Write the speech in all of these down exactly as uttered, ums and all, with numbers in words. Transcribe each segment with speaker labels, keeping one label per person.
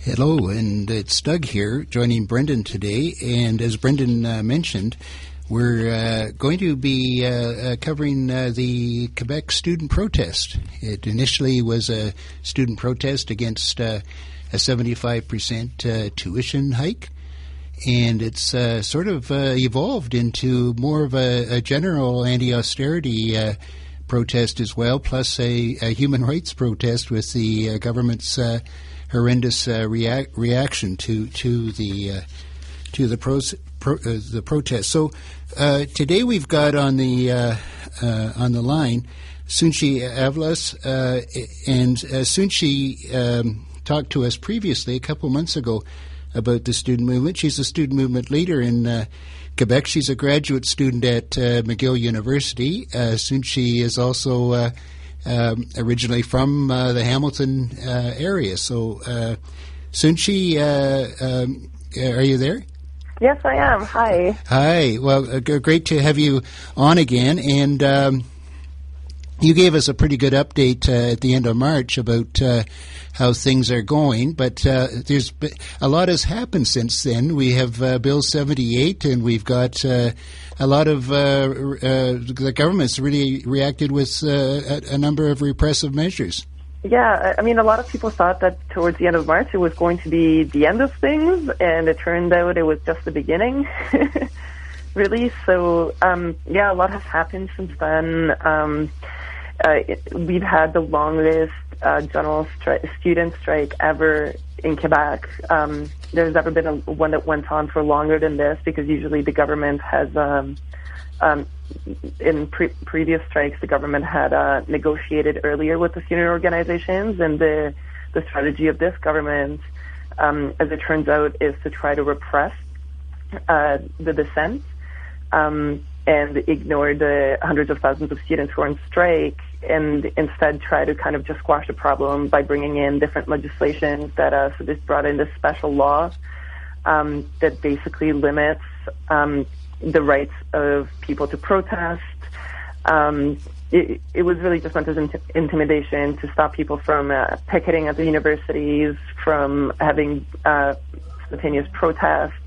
Speaker 1: Hello, and it's Doug here, joining Brendan today. And as Brendan uh, mentioned, we're uh, going to be uh, uh, covering uh, the Quebec student protest. It initially was a student protest against uh, a seventy-five percent uh, tuition hike, and it's uh, sort of uh, evolved into more of a, a general anti-austerity uh, protest as well, plus a, a human rights protest with the uh, government's uh, horrendous uh, reac- reaction to to the uh, to the pro- pro- uh, the protest. So uh, today we've got on the uh, uh, on the line Sunchi Avlas, uh, and uh, Sunchi um, talked to us previously a couple months ago about the student movement. She's a student movement leader in uh, Quebec. She's a graduate student at uh, McGill University. Uh, Sunchi is also uh, Um, originally from uh, the Hamilton uh, area. So, uh, Sunchi, uh, um, are you there?
Speaker 2: Yes, I am. Hi.
Speaker 1: Hi. Well, uh, g- great to have you on again. And um, you gave us a pretty good update uh, at the end of March about uh, how things are going. But uh, there's been, a lot has happened since then. We have uh, Bill seventy-eight, and we've got Uh, A lot of uh, uh, the government's really reacted with uh, a, a number of repressive measures.
Speaker 2: Yeah, I mean, a lot of people thought that towards the end of March it was going to be the end of things, and it turned out it was just the beginning, really. So, um, yeah, a lot has happened since then. Um, uh, it, we've had the longest uh, general stri- student strike ever in Quebec. Um, there's never been a, one that went on for longer than this, because usually the government has, um, um, in pre- previous strikes, the government had uh, negotiated earlier with the student organizations, and the the strategy of this government, um, as it turns out, is to try to repress uh, the dissent um, and ignore the hundreds of thousands of students who are on strike, and instead try to kind of just squash the problem by bringing in different legislation that, uh, so this brought in this special law um, that basically limits um, the rights of people to protest. Um, it, it was really just meant as int- intimidation to stop people from uh, picketing at the universities, from having uh, spontaneous protests.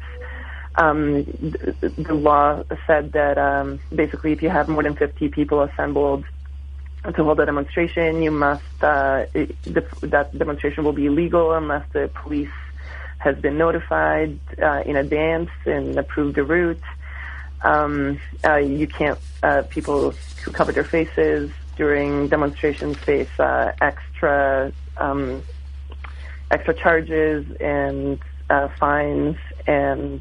Speaker 2: Um, the, the law said that um, basically if you have more than fifty people assembled to hold a demonstration, you must, uh, it, the, that demonstration will be illegal unless the police has been notified uh, in advance and approved the route. Um, uh, you can't, uh, people who cover their faces during demonstrations face uh, extra, um, extra charges and uh, fines, and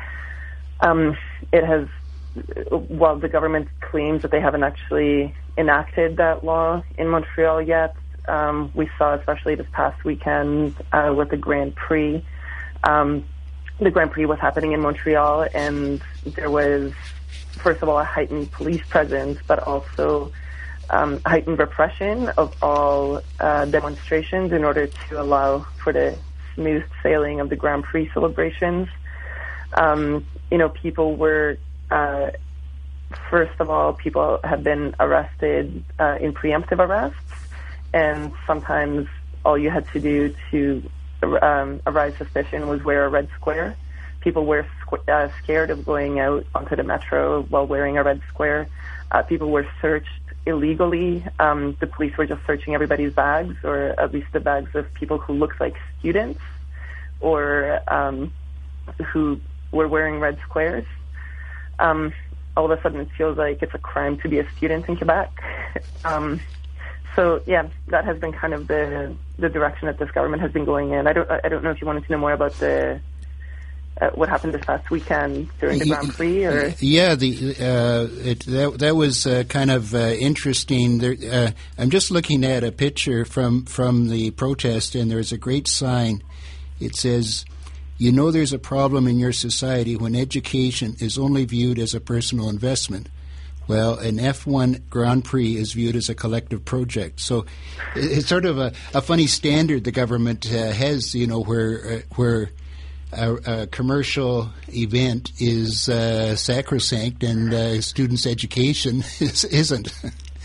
Speaker 2: um, it has, while the government claims that they haven't actually enacted that law in Montreal yet, um, we saw, especially this past weekend uh, with the Grand Prix, um, the Grand Prix was happening in Montreal, and there was, first of all, a heightened police presence, but also um, heightened repression of all uh, demonstrations in order to allow for the smooth sailing of the Grand Prix celebrations. Um, you know, people were Uh, first of all, people have been arrested uh, in preemptive arrests, and sometimes all you had to do to um, arise suspicion was wear a red square. People were squ- uh, scared of going out onto the metro while wearing a red square. Uh, people were searched illegally. Um, the police were just searching everybody's bags, or at least the bags of people who looked like students or um, who were wearing red squares. Um, all of a sudden it feels like it's a crime to be a student in Quebec. um, so yeah, that has been kind of the the direction that this government has been going in. I don't I don't know if you wanted to know more about the uh, what happened this past weekend during the Grand Prix, or
Speaker 1: yeah, the uh, it, that that was uh, kind of uh, interesting. There, uh, I'm just looking at a picture from from the protest, and there's a great sign. It says, "You know there's a problem in your society when education is only viewed as a personal investment. Well, an F one Grand Prix is viewed as a collective project." So it's sort of a, a funny standard the government uh, has, you know, where uh, where a, a commercial event is uh, sacrosanct and uh, students' education is, isn't.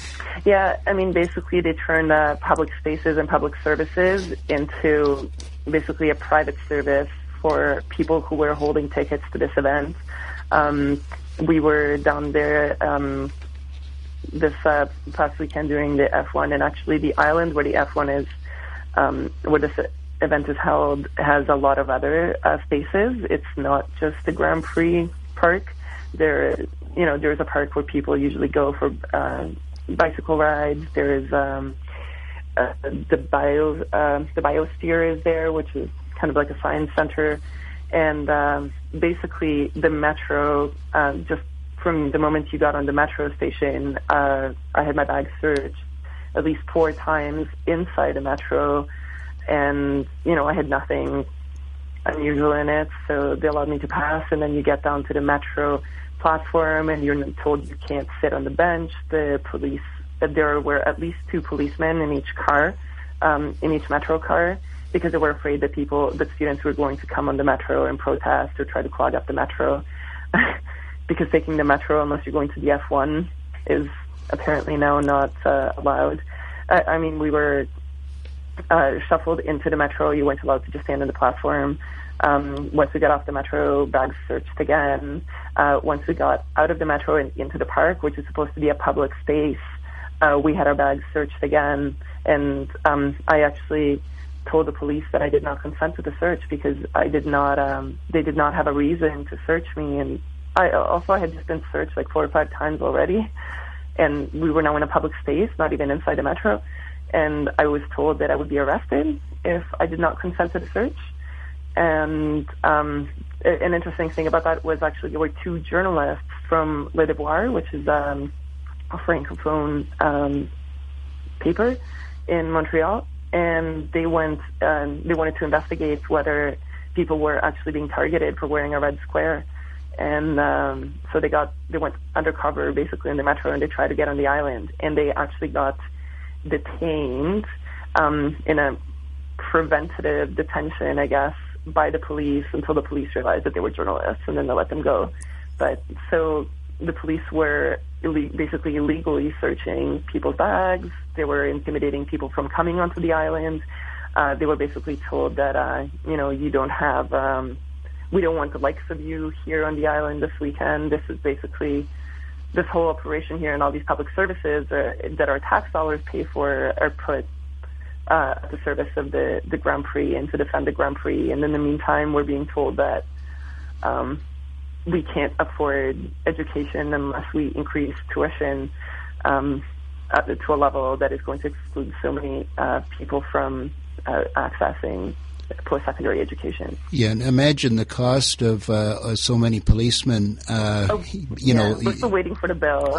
Speaker 2: Yeah, I mean, basically they turned uh, public spaces and public services into basically a private service for people who were holding tickets to this event. Um, we were down there um, this uh, past weekend during the F one, and actually the island where the F one is, um, where this event is held, has a lot of other uh, spaces. It's not just the Grand Prix park. There, you know, there's a park where people usually go for uh, bicycle rides. There is um, uh, the bio, uh, the biosphere is there, which is kind of like a science center. And um, basically, the metro, uh, just from the moment you got on the metro station, uh, I had my bag searched at least four times inside the metro, and, you know, I had nothing unusual in it, so they allowed me to pass. And then you get down to the metro platform, and you're told you can't sit on the bench. The police, there were at least two policemen in each car, um, in each metro car, because they were afraid that people, that students were going to come on the metro and protest or try to clog up the metro. Because taking the metro, unless you're going to the F one, is apparently now not uh, allowed. I, I mean, we were uh, shuffled into the metro. You weren't allowed to just stand on the platform. Um, once we got off the metro, bags searched again. Uh, once we got out of the metro and into the park, which is supposed to be a public space, uh, we had our bags searched again. And um, I actually told the police that I did not consent to the search because I did not, um, they did not have a reason to search me. And I also I had just been searched like four or five times already. And we were now in a public space, not even inside the metro. And I was told that I would be arrested if I did not consent to the search. And um, an interesting thing about that was actually there were two journalists from Le Devoir, which is um, a francophone um, paper in Montreal, and they went. Um, they wanted to investigate whether people were actually being targeted for wearing a red square, and um, so they got they went undercover basically in the metro, and they tried to get on the island, and they actually got detained um, in a preventative detention, I guess, by the police until the police realized that they were journalists, and then they let them go. But so the police were Ill- basically illegally searching people's bags. They were intimidating people from coming onto the island. Uh, they were basically told that, uh, you know, you don't have, um, we don't want the likes of you here on the island this weekend. This is basically, this whole operation here and all these public services are, that our tax dollars pay for are put uh, at the service of the, the Grand Prix and to defend the Grand Prix. And in the meantime, we're being told that um, we can't afford education unless we increase tuition um, uh, to a level that is going to exclude so many uh, people from uh, accessing post-secondary education.
Speaker 1: Yeah, and imagine the cost of uh, so many policemen. Uh,
Speaker 2: oh,
Speaker 1: you
Speaker 2: yeah,
Speaker 1: know,
Speaker 2: we're still waiting for the bill.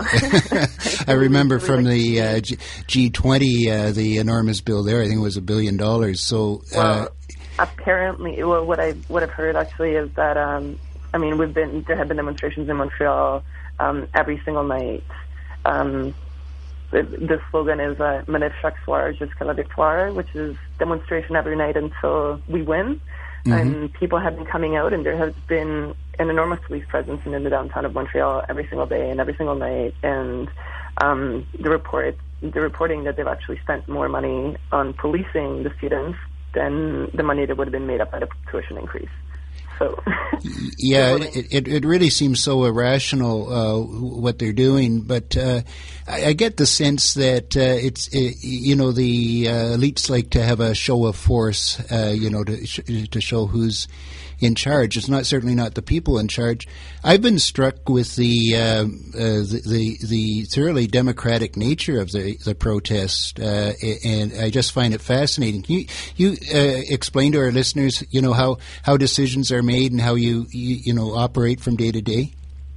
Speaker 1: I remember from the uh, G twenty, uh, the enormous bill there. I think it was a billion dollars. So, uh,
Speaker 2: well, apparently, well, what I what I've heard actually is that um, I mean, we've been there have been demonstrations in Montreal um, every single night. Um, the, the slogan is uh, "Manif chaque soir jusqu'à la victoire," which is demonstration every night until we win. Mm-hmm. And people have been coming out, and there has been an enormous police presence in the downtown of Montreal every single day and every single night. And um, the report, the reporting that they've actually spent more money on policing the students than the money that would have been made up by the tuition increase. So,
Speaker 1: yeah, it, it it really seems so irrational uh, what they're doing, but uh, I, I get the sense that uh, it's it, you know the uh, elites like to have a show of force, uh, you know, to sh- to show who's in charge. It's not certainly not the people in charge. I've been struck with the uh, uh, the, the the thoroughly democratic nature of the the protest, uh, and I just find it fascinating. Can you you uh, explain to our listeners, you know, how how decisions are made and how you, you, you know, operate from day to day?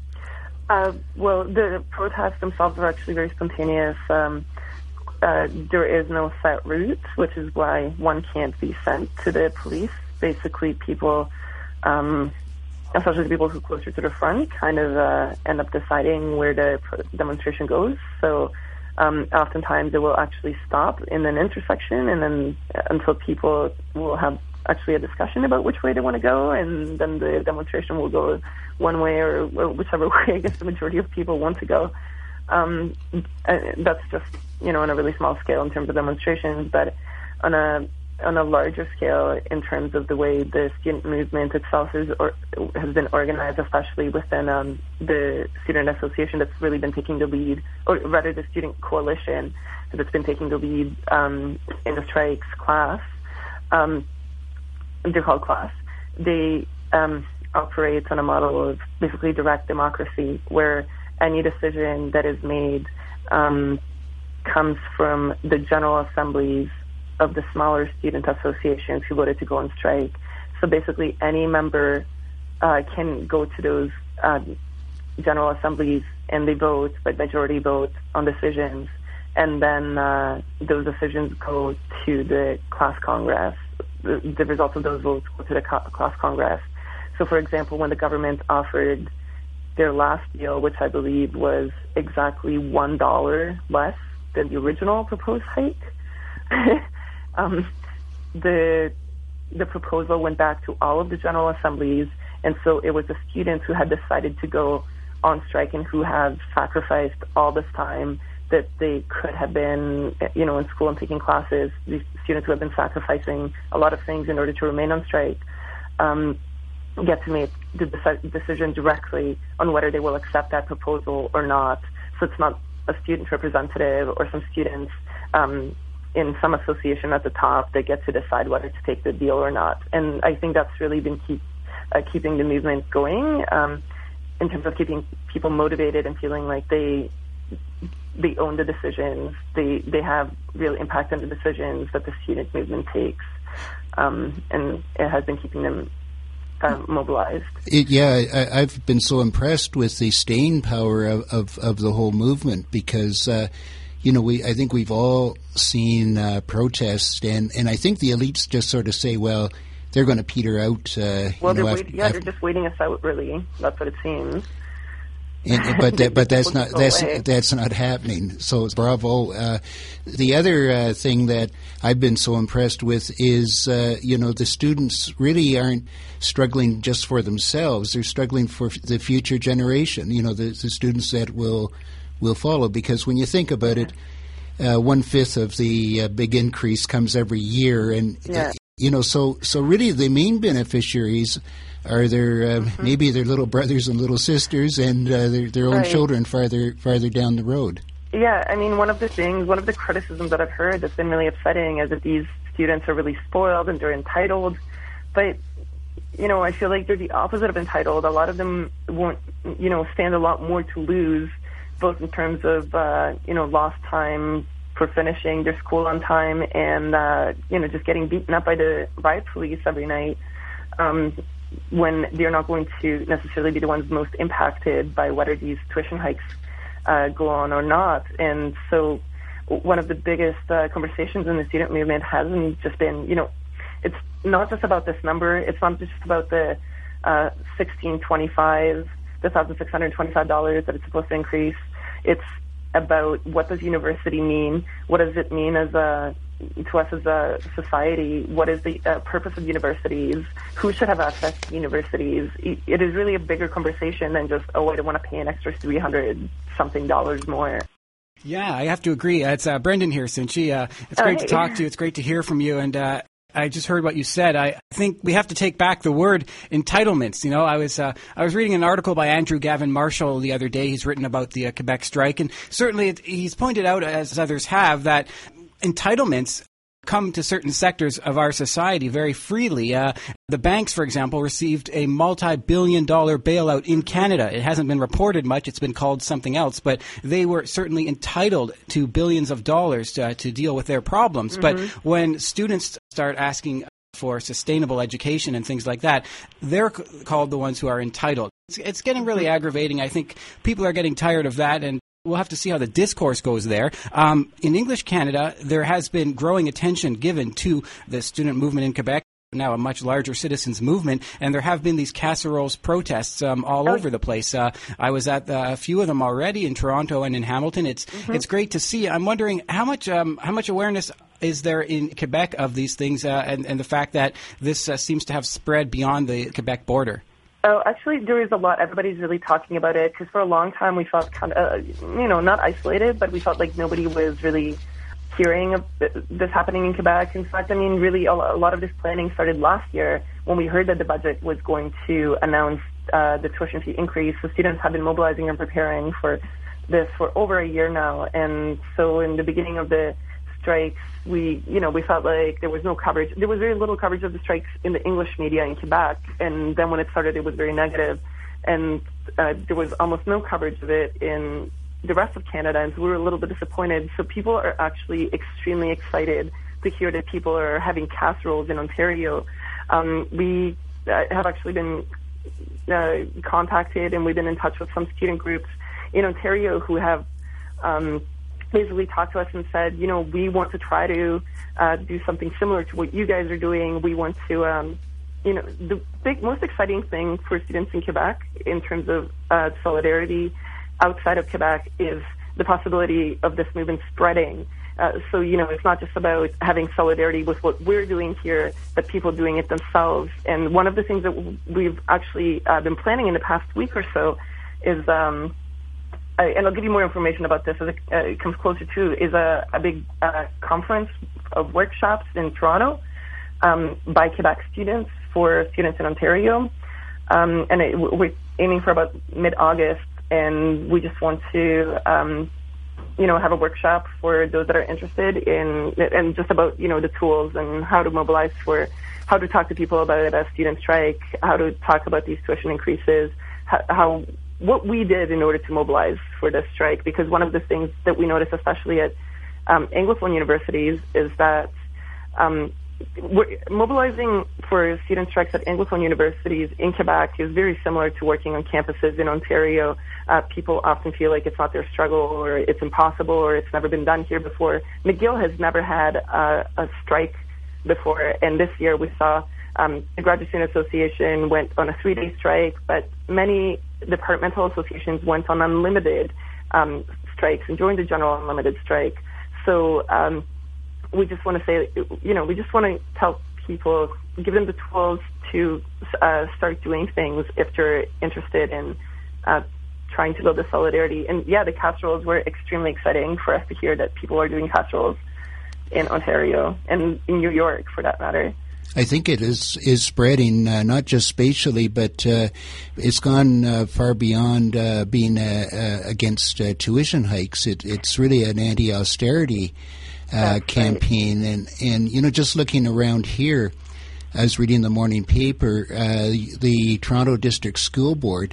Speaker 2: Uh, well, the protests themselves are actually very spontaneous. Um, uh, there is no set route, which is why one can't be sent to the police. Basically, people, um, especially the people who are closer to the front, kind of uh, end up deciding where the pro- demonstration goes. So um, oftentimes it will actually stop in an intersection, and then uh, until people will have actually a discussion about which way they want to go, and then the demonstration will go one way or, or whichever way I guess the majority of people want to go. Um, that's just, you know, on a really small scale in terms of demonstrations, but on a on a larger scale in terms of the way the student movement itself is or has been organized, especially within um, the student association that's really been taking the lead, or rather the student coalition that's been taking the lead um, in the strikes class. Um, they're called class. They um, operate on a model of basically direct democracy, where any decision that is made um, comes from the general assemblies of the smaller student associations who voted to go on strike. So basically any member uh, can go to those uh, general assemblies and they vote by majority vote on decisions, and then uh, those decisions go to the class congress. The, the results of those votes go to the co- class congress. So for example, when the government offered their last deal, which I believe was exactly one dollar less than the original proposed hike, Um, the the proposal went back to all of the general assemblies, and so it was the students who had decided to go on strike and who have sacrificed all this time that they could have been, you know, in school and taking classes. These students who have been sacrificing a lot of things in order to remain on strike um, get to make the deci- decision directly on whether they will accept that proposal or not. So it's not a student representative or some students um, in some association at the top that get to decide whether to take the deal or not. And I think that's really been keep, uh, keeping the movement going um, in terms of keeping people motivated and feeling like they they own the decisions, they they have real impact on the decisions that the student movement takes, um, and it has been keeping them uh, mobilized.
Speaker 1: It, yeah, I, I've been so impressed with the staying power of, of, of the whole movement because uh, you know, we I think we've all seen uh, protests, and, and I think the elites just sort of say, well, they're going to peter out. Uh,
Speaker 2: well,
Speaker 1: you know,
Speaker 2: they're
Speaker 1: after,
Speaker 2: wait, yeah, after, they're just waiting us out, really. That's what it seems.
Speaker 1: And, but that, but that's not that's that's not happening. So bravo. Uh, the other uh, thing that I've been so impressed with is uh, you know the students really aren't struggling just for themselves. They're struggling for the future generation. You know the, the students that will will follow. Because when you think about it, uh, one fifth of the uh, big increase comes every year, and
Speaker 2: yeah.
Speaker 1: you know so so really the main beneficiaries are their uh, mm-hmm. maybe their little brothers and little sisters and uh, their, their own
Speaker 2: right.
Speaker 1: children farther farther down the road.
Speaker 2: Yeah, I mean, one of the things, one of the criticisms that I've heard that's been really upsetting is that these students are really spoiled and they're entitled. But, you know, I feel like they're the opposite of entitled. A lot of them won't, you know, stand a lot more to lose, both in terms of, uh, you know, lost time for finishing their school on time and, uh, you know, just getting beaten up by the riot police every night. Um, when they're not going to necessarily be the ones most impacted by whether these tuition hikes uh, go on or not. And so one of the biggest uh, conversations in the student movement hasn't just been, you know, it's not just about this number. It's not just about the uh, sixteen twenty-five, the one thousand six hundred twenty-five dollars that it's supposed to increase. It's about what does university mean? What does it mean as a to us as a society? What is the uh, purpose of universities? Who should have access to universities? It is really a bigger conversation than just, oh, I don't want to pay an extra three hundred something dollars more.
Speaker 3: Yeah, I have to agree. It's uh, Brendan here, Sinchi. Uh, it's great
Speaker 2: oh, hey.
Speaker 3: to talk to you. It's great to hear from you. And uh, I just heard what you said. I think we have to take back the word entitlements. You know, I was uh, I was reading an article by Andrew Gavin Marshall the other day. He's written about the uh, Quebec strike, and certainly it, he's pointed out, as others have, that entitlements come to certain sectors of our society very freely. Uh, the banks, for example, received a multi-billion dollar bailout in Canada. It hasn't been reported much. It's been called something else, but they were certainly entitled to billions of dollars to, uh, to deal with their problems. Mm-hmm. But when students start asking for sustainable education and things like that, they're c- called the ones who are entitled. It's, it's getting really aggravating. I think people are getting tired of that, and we'll have to see how the discourse goes there. Um, in English Canada, there has been growing attention given to the student movement in Quebec, now a much larger citizens movement, and there have been these casseroles protests um, all oh. over the place. Uh, I was at uh, a few of them already in Toronto and in Hamilton. It's mm-hmm. it's great to see. I'm wondering how much um, how much awareness is there in Quebec of these things, uh, and, and the fact that this uh, seems to have spread beyond the Quebec border.
Speaker 2: Oh, actually, there is a lot. Everybody's really talking about it because for a long time we felt kind of, uh, you know, not isolated, but we felt like nobody was really hearing of this happening in Quebec. In fact, I mean, really, a lot of this planning started last year when we heard that the budget was going to announce uh, the tuition fee increase. So students have been mobilizing and preparing for this for over a year now. And so in the beginning of the strikes, we, you know, we felt like there was no coverage. There was very little coverage of the strikes in the English media in Quebec. And then when it started, it was very negative. And uh, there was almost no coverage of it in the rest of Canada. And so we were a little bit disappointed. So people are actually extremely excited to hear that people are having casseroles in Ontario. Um, we uh, have actually been uh, contacted, and we've been in touch with some student groups in Ontario who have um, basically talked to us and said, you know, we want to try to uh, do something similar to what you guys are doing. We want to, um, you know, the big, most exciting thing for students in Quebec in terms of uh, solidarity outside of Quebec is the possibility of this movement spreading. Uh, so, you know, it's not just about having solidarity with what we're doing here, but people doing it themselves. And one of the things that we've actually uh, been planning in the past week or so is, um, I, and I'll give you more information about this as it, uh, it comes closer to, is a, a big uh, conference of workshops in Toronto um, by Quebec students for students in Ontario. Um, and it, we're aiming for about mid-August, and we just want to, um, you know, have a workshop for those that are interested in, and just about, you know, the tools and how to mobilize for, how to talk to people about a student strike, how to talk about these tuition increases, how, how what we did in order to mobilize for this strike. Because one of the things that we noticed, especially at um, Anglophone universities, is that um, we're mobilizing for student strikes at Anglophone universities in Quebec is very similar to working on campuses in Ontario. Uh, people often feel like it's not their struggle, or it's impossible, or it's never been done here before. McGill has never had uh, a strike before, and this year we saw um, the Graduate Student Association went on a three-day strike, but many departmental associations went on unlimited um, strikes and joined the general unlimited strike. So um, we just want to say, you know, we just want to tell people, give them the tools to uh, start doing things if they're interested in uh, trying to build the solidarity. And yeah, the casseroles were extremely exciting for us to hear that people are doing casseroles in Ontario and in New York, for that matter.
Speaker 1: I think it is is spreading, uh, not just spatially, but uh, it's gone uh, far beyond uh, being uh, uh, against uh, tuition hikes. It, it's really an anti-austerity uh, campaign. Right. And, and, you know, just looking around here, I was reading the morning paper, uh, the Toronto District School Board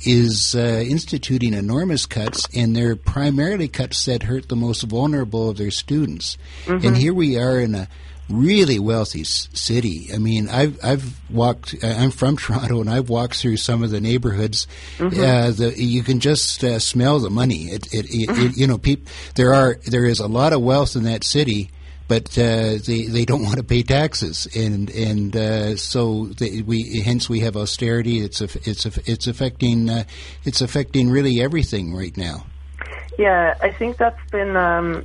Speaker 1: is uh, instituting enormous cuts, and they're primarily cuts that hurt the most vulnerable of their students. Mm-hmm. And here we are in a really wealthy s- city. I mean, I've I've walked. I'm from Toronto, and I've walked through some of the neighborhoods. Mm-hmm. Uh, the, you can just uh, smell the money. It, it, it, mm-hmm. it, you know, peop, there are there is a lot of wealth in that city, but uh, they they don't want to pay taxes, and and uh, so they, we hence we have austerity. It's a, it's a, it's affecting uh, it's affecting really everything right now.
Speaker 2: Yeah, I think that's been um,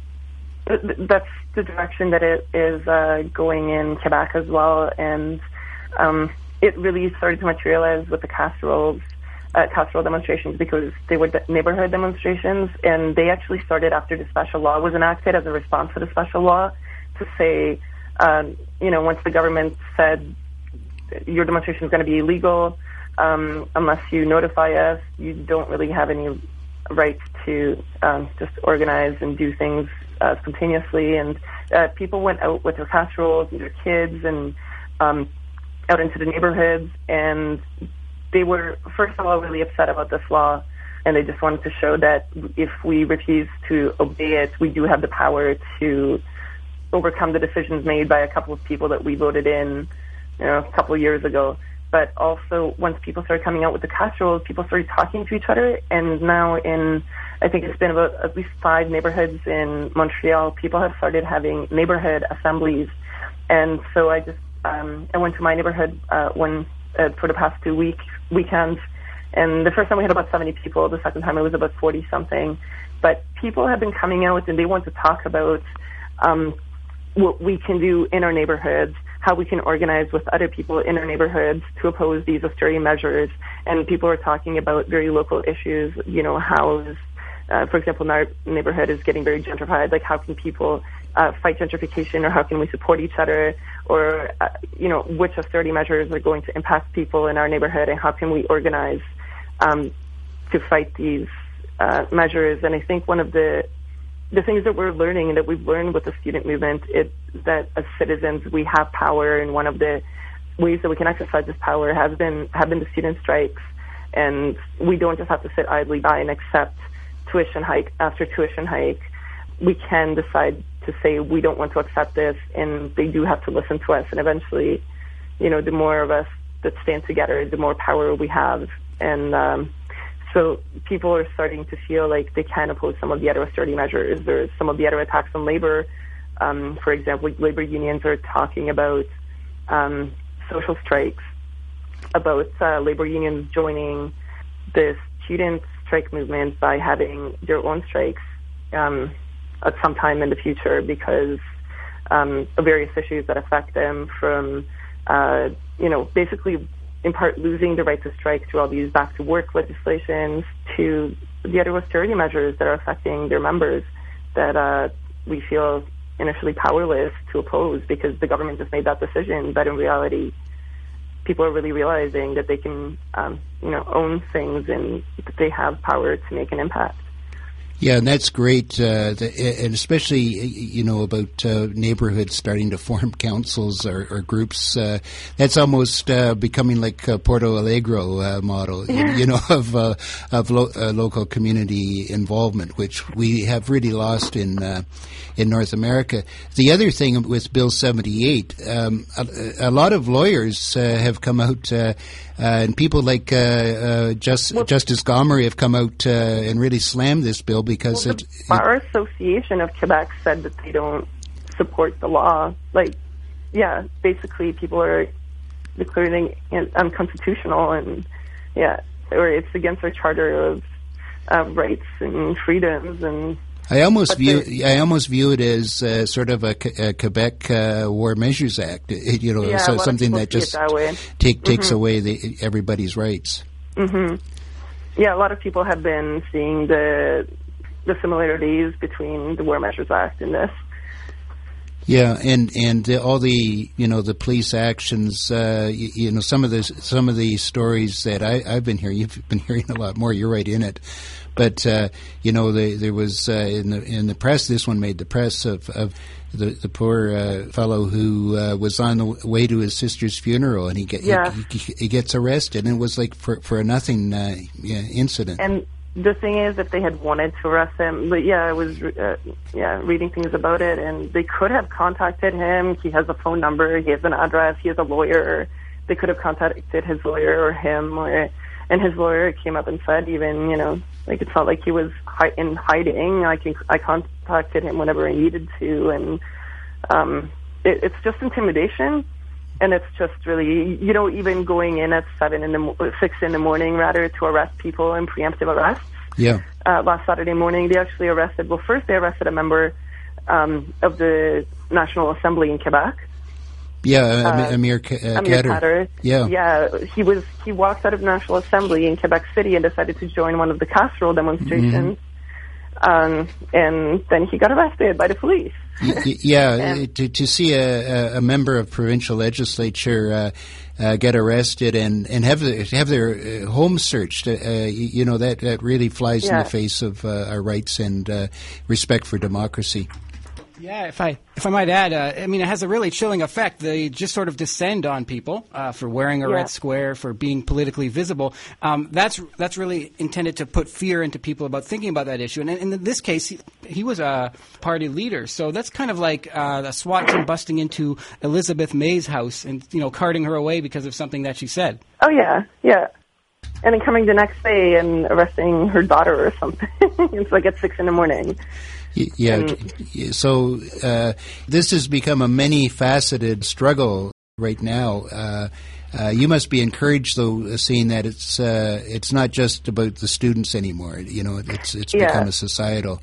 Speaker 2: that's the direction that it is uh, going in Quebec as well, and um, it really started to materialize with the casseroles, uh, casserole demonstrations, because they were de- neighborhood demonstrations, and they actually started after the special law was enacted as a response to the special law to say, um, you know, once the government said your demonstration is going to be illegal, um, unless you notify us, you don't really have any rights to um, just organize and do things Uh, spontaneously, and uh, people went out with their casseroles and their kids and um, out into the neighborhoods, and they were, first of all, really upset about this law, and they just wanted to show that if we refuse to obey it, we do have the power to overcome the decisions made by a couple of people that we voted in, you know, a couple of years ago. But also, once people started coming out with the casseroles, people started talking to each other, and now in, I think it's been about at least five neighborhoods in Montreal, people have started having neighborhood assemblies. And so I just, um, I went to my neighborhood uh, one uh, for the past two weeks, weekends, and the first time we had about seventy people, the second time it was about forty-something. But people have been coming out, and they want to talk about um, what we can do in our neighborhoods, how we can organize with other people in our neighborhoods to oppose these austerity measures. And people are talking about very local issues, you know, how, uh, for example, in our neighborhood is getting very gentrified. Like, how can people uh, fight gentrification, or how can we support each other, or, uh, you know, which austerity measures are going to impact people in our neighborhood, and how can we organize um, to fight these uh, measures. And I think one of the the things that we're learning and that we've learned with the student movement is that as citizens we have power, and one of the ways that we can exercise this power has been have been the student strikes, and we don't just have to sit idly by and accept tuition hike after tuition hike. We can decide to say we don't want to accept this, and they do have to listen to us, and eventually, you know, the more of us that stand together, the more power we have. And um So people are starting to feel like they can oppose some of the other austerity measures, or some of the other attacks on labor. Um, for example, labor unions are talking about um, social strikes, about uh, labor unions joining the student strike movement by having their own strikes um, at some time in the future, because um, of various issues that affect them, from, uh, you know, basically in part losing the right to strike through all these back-to-work legislations, to the other austerity measures that are affecting their members that uh, we feel initially powerless to oppose because the government just made that decision. But in reality, people are really realizing that they can, um, you know, own things, and that they have power to make an impact.
Speaker 1: Yeah, and that's great, uh, the, and especially, you know, about uh, neighborhoods starting to form councils or, or groups. Uh, that's almost uh, becoming like a Porto Alegre uh, model, yeah. you, you know, of uh, of lo- uh, local community involvement, which we have really lost in uh, in North America. The other thing with Bill seventy-eight, um, a, a lot of lawyers uh, have come out. Uh, Uh, and people like uh, uh, Just, well, Justice Gomery have come out uh, and really slammed this bill because
Speaker 2: well,
Speaker 1: it,
Speaker 2: the Bar it, Association of Quebec said that they don't support the law. Like, yeah, basically people are declaring it unconstitutional, and yeah, or it's against our Charter of uh, Rights and Freedoms. And
Speaker 1: I almost view I almost view it as uh, sort of a, a Quebec uh, War Measures Act, it, you know,
Speaker 2: yeah,
Speaker 1: so something that just
Speaker 2: that
Speaker 1: take, takes
Speaker 2: mm-hmm.
Speaker 1: away the, everybody's rights.
Speaker 2: Mm-hmm. Yeah, a lot of people have been seeing the the similarities between the War Measures Act and this.
Speaker 1: Yeah, and and uh, all the you know the police actions, uh, you, you know some of the some of the stories that I, I've been hearing, you've been hearing a lot more. You're right in it. But uh, you know, the, there was uh, in the in the press. This one made the press of, of the the poor uh, fellow who uh, was on the way to his sister's funeral, and he get
Speaker 2: yeah.
Speaker 1: he, he, he gets arrested, and it was like for for a nothing uh, yeah, incident.
Speaker 2: And the thing is, if they had wanted to arrest him, but yeah, I was uh, yeah reading things about it, and they could have contacted him. He has a phone number, he has an address, he has a lawyer. They could have contacted his lawyer or him, or and his lawyer came up and said, even you know. Like, it's not like he was hi- in hiding. I can I contacted him whenever I needed to, and um, it, it's just intimidation, and it's just really, you know, even going in at seven in the mo- six in the morning, rather, to arrest people in preemptive arrests.
Speaker 1: Yeah.
Speaker 2: Uh, last Saturday morning, they actually arrested. Well, first they arrested a member um, of the National Assembly in Quebec.
Speaker 1: Yeah, uh, Amir, uh,
Speaker 2: Amir Khadr.
Speaker 1: Yeah,
Speaker 2: yeah. He was he walked out of National Assembly in Quebec City and decided to join one of the casserole demonstrations, mm-hmm. um, and then he got arrested by the police.
Speaker 1: y- yeah, and, to to see a, a member of provincial legislature uh, uh, get arrested and, and have the, have their uh, home searched, uh, you know, that that really flies yeah. in the face of uh, our rights and uh, respect for democracy.
Speaker 3: Yeah, if I if I might add, uh, I mean, it has a really chilling effect. They just sort of descend on people uh, for wearing a
Speaker 2: yeah.
Speaker 3: red square, for being politically visible. Um, that's that's really intended to put fear into people about thinking about that issue. And in, in this case, he, he was a party leader, so that's kind of like uh, a SWAT team busting into Elizabeth May's house and you know carting her away because of something that she said.
Speaker 2: Oh yeah, yeah. And then coming the next day and arresting her daughter or something. It's like at six in the morning.
Speaker 1: Yeah, and, so uh, this has become a many-faceted struggle right now. Uh, uh, you must be encouraged, though, seeing that it's uh, it's not just about the students anymore. You know, it's it's
Speaker 2: yeah.
Speaker 1: become a societal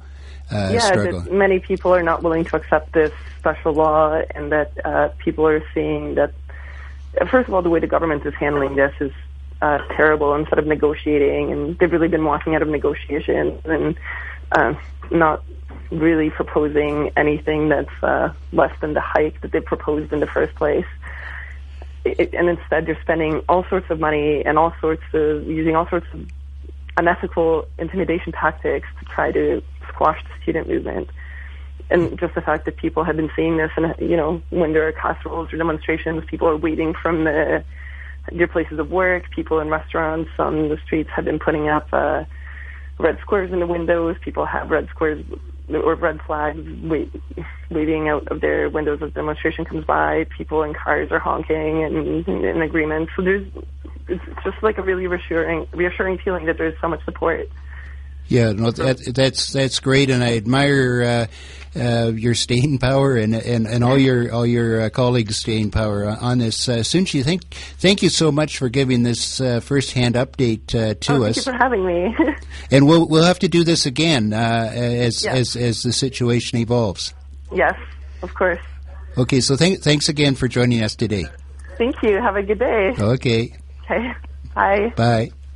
Speaker 1: uh,
Speaker 2: yeah,
Speaker 1: struggle.
Speaker 2: That many people are not willing to accept this special law, and that uh, people are seeing that, first of all, the way the government is handling this is uh, terrible. Instead of negotiating, and they've really been walking out of negotiations and uh, not really proposing anything that's uh, less than the hike that they proposed in the first place. It, and instead they're spending all sorts of money and all sorts of, using all sorts of unethical intimidation tactics to try to squash the student movement. And just the fact that people have been seeing this, and, you know, when there are casseroles or demonstrations, people are waiting from the, their places of work, people in restaurants on the streets have been putting up uh, red squares in the windows, people have red squares or red flags wait, waving out of their windows as the demonstration comes by. People in cars are honking and in agreement. So there's, it's just like a really reassuring, reassuring feeling that there's so much support.
Speaker 1: Yeah, no, that, that's that's great, and I admire uh, uh, your staying power and and, and all your all your uh, colleagues' staying power on this. Uh, Soon-Shi, thank thank you so much for giving this uh, first-hand update uh, to
Speaker 2: oh,
Speaker 1: us.
Speaker 2: Thank you for having me.
Speaker 1: And we'll we'll have to do this again uh, as
Speaker 2: yes.
Speaker 1: as as the situation evolves.
Speaker 2: Yes, of course.
Speaker 1: Okay, so th- thanks again for joining us today.
Speaker 2: Thank you. Have a good day.
Speaker 1: Okay.
Speaker 2: Okay. Bye.
Speaker 1: Bye.